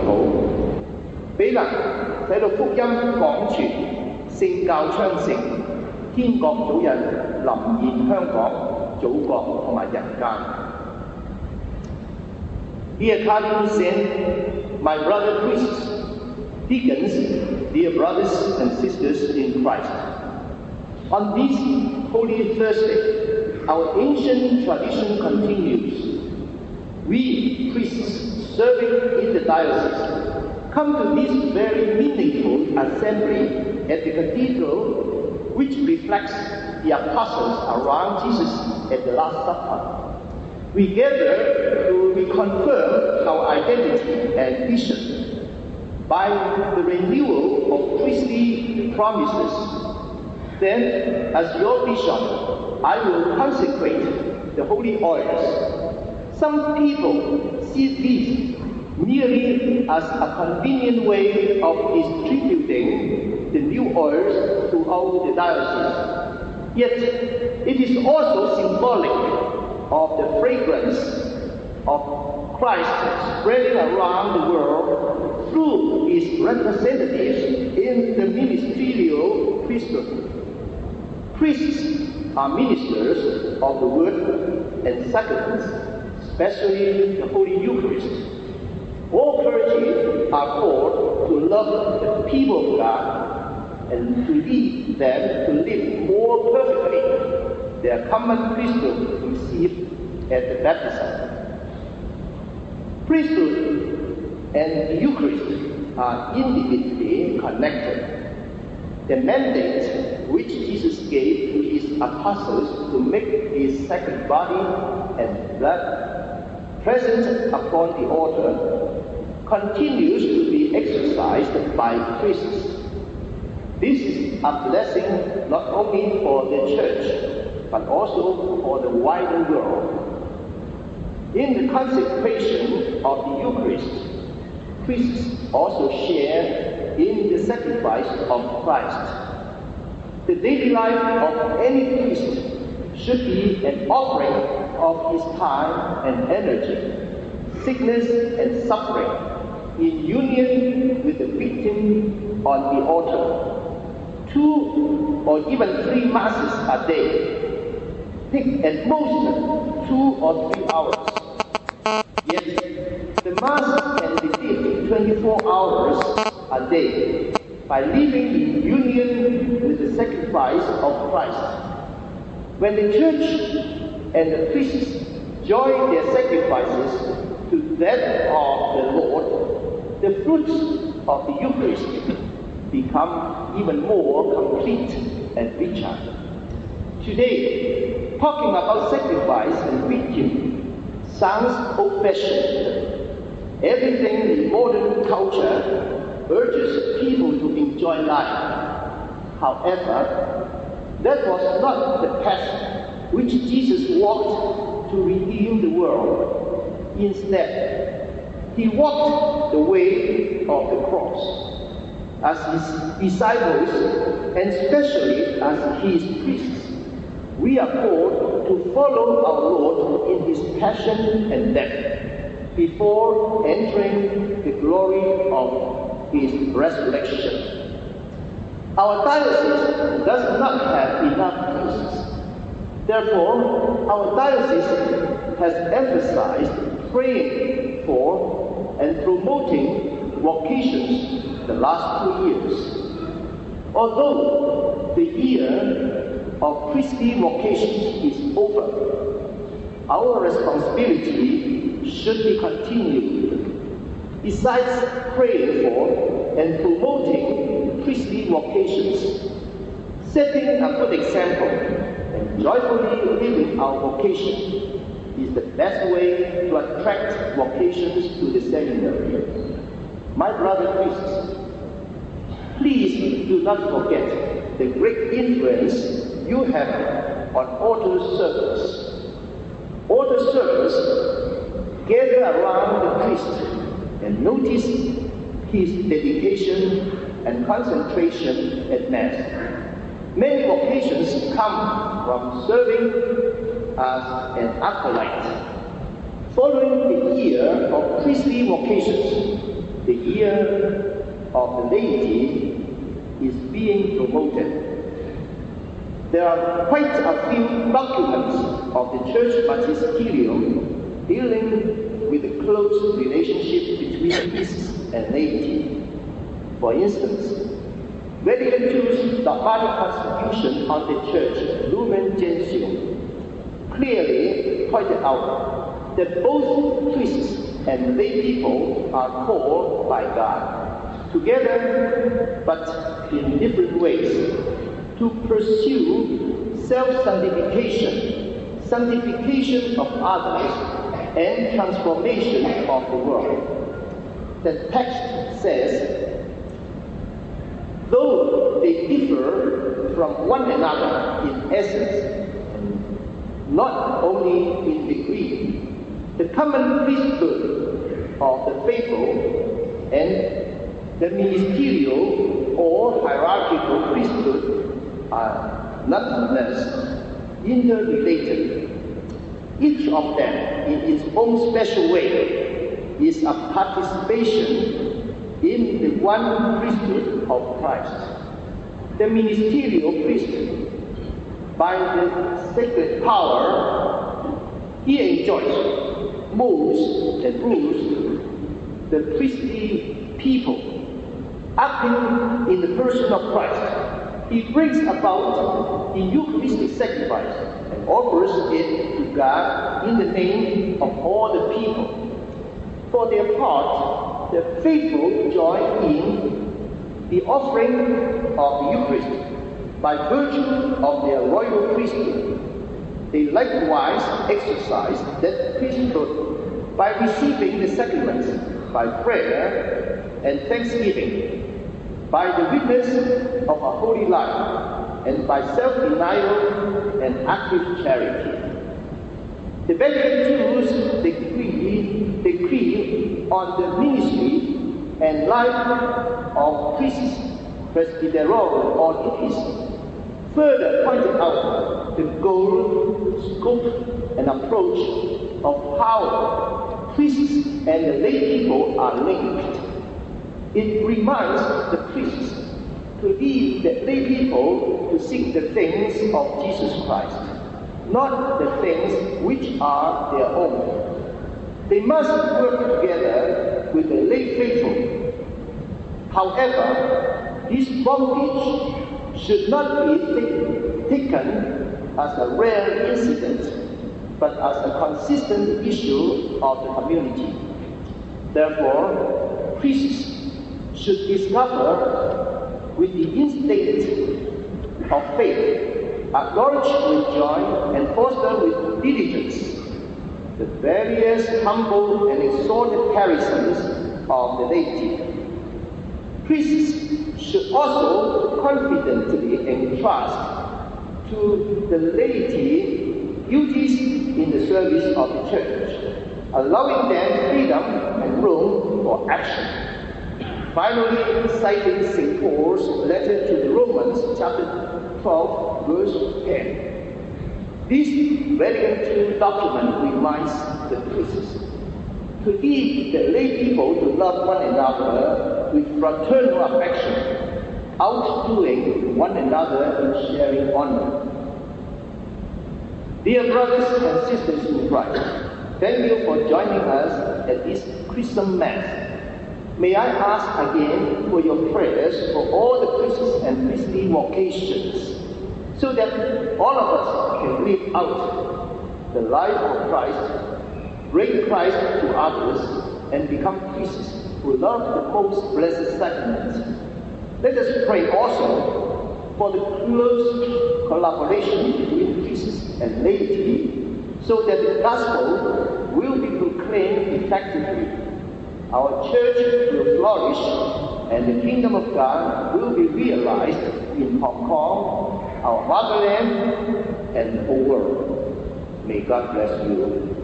禱，俾能使到福音廣傳，聖教昌盛，天國早日臨現香港、祖國同埋人間。Dear Cardinal Saint, my brother priests, deacons, dear brothers and sisters in Christ, on this Holy Thursday, our ancient tradition continues. We, priests serving in the diocese, come to this very meaningful assembly at the cathedral, which reflects the apostles around Jesus at the Last Supper. We gather to reconfirm our identity and vision by the renewal of priestly promises. Then, as your bishop, I will consecrate the holy oils. Some people see this merely as a convenient way of distributing the new oils throughout the diocese. Yet, it is also symbolic of the fragrance of Christ spreading around the world through his representatives in the ministerial priesthood. Priests are ministers of the word and sacraments, especially the Holy Eucharist. All clergy are called to love the people of God and to lead them to live more perfectly their common priesthood received at the baptism. Priesthood and the Eucharist are intimately connected. The mandate which Jesus gave to his apostles to make his sacred body and blood present upon the altar continues to be exercised by priests. This is a blessing not only for the Church, but also for the wider world. In the consecration of the Eucharist, priests also share in the sacrifice of Christ. The daily life of any priest should be an offering of his time and energy, sickness and suffering, in union with the victim on the altar. 2 or even 3 masses a day take at most 2 or 3 hours. Yet, the Mass can be lived 24 hours a day by living in union with the sacrifice of Christ. When the Church and the priests join their sacrifices to that of the Lord, the fruits of the Eucharist become even more complete and richer. Today, talking about sacrifice and victim sounds old-fashioned. Everything in modern culture urges people to enjoy life. However, that was not the path which Jesus walked to redeem the world. Instead, he walked the way of the cross. As his disciples, and especially as his priests, we are called to follow our Lord in his passion and death before entering the glory of his resurrection. Our diocese does not have enough priests. Therefore, our diocese has emphasized praying for and promoting vocations the last 2 years. Although the year of priestly vocations is over, our responsibility should be continued. Besides praying for and promoting priestly vocations, setting a good example and joyfully living our vocation is the best way to attract vocations to the seminary. My brother priests, please do not forget the great influence you have on altar service. Altar service, gather around the priest and notice his dedication and concentration at Mass. Many vocations come from serving as an acolyte. Following the year of priestly vocations, the year of the laity is being promoted. There are quite a few documents of the church magisterium dealing with the close relationship between priests and laity. For instance, Vatican II's dogmatic constitution on the church, Lumen Gentium, clearly pointed out that both priests and lay people are called by God together, but in different ways, to pursue self-sanctification, sanctification of others, and transformation of the world. The text says, though they differ from one another in essence, not only in degree, the common priesthood of the faithful and the ministerial or hierarchical priesthood are nonetheless interrelated. Each of them, in its own special way, is a participation in the one priesthood of Christ. The ministerial priest, by the sacred power he enjoys, moves and rules the priestly people. Acting in the person of Christ, he brings about the Eucharistic sacrifice and offers it to God in the name of all the people. For their part, the faithful join in the offering of the Eucharist by virtue of their royal priesthood. They likewise exercise that priesthood by receiving the sacraments, by prayer and thanksgiving, by the witness of a holy life, and by self-denial and active charity. The Vatican II's decree on the ministry and life of priests, presbyterorum or laities, further pointed out the goal, scope, and approach of how priests and the lay people are linked. It reminds the priests to leave the lay people to seek the things of Jesus Christ, not the things which are their own. They must work together with the lay faithful. However, this bondage should not be taken as a rare incident, but as a consistent issue of the community. Therefore, priests should discover with the instinct of faith, acknowledge with joy, and foster with diligence the various humble and exalted charisms of the laity. Priests should also confidently entrust to the laity duties in the service of the church, allowing them freedom and room for action. Finally, citing St. Paul's letter to the Romans, chapter 12, verse 10. This Vatican II document reminds the priests to lead the lay people to love one another with fraternal affection, outdoing one another in sharing honor. Dear brothers and sisters in Christ, thank you for joining us at this Christmas Mass. May I ask again for your prayers for all the priests and priestly vocations, so that all of us can live out the life of Christ, bring Christ to others, and become priests who love the most blessed sacrament. Let us pray also for the close collaboration between priests and laity, so that the gospel will be proclaimed effectively. Our church will flourish, and the kingdom of God will be realized in Hong Kong, our motherland, and the whole world. May God bless you.